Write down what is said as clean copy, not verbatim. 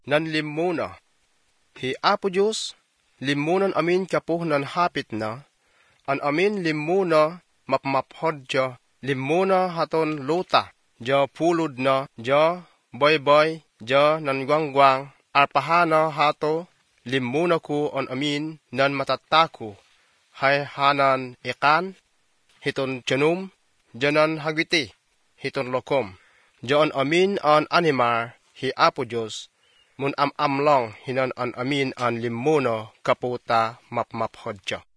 nan limuna. Hi Apo Diyos, limunan amin kapo nan hapit na, an amin limuna mapmaphod ja, limuna haton luta, ja pulod na, ja boy ja nan gwangwang, arpahana hato, limuna ko an amin nan matatako, hay hanan ikan, hiton janum, janan hagwiti, hiton lokom, jaan amin an animar, hi Apo Diyos, mun amlong hinan an amin an limuna kaputa mapmaphod ja.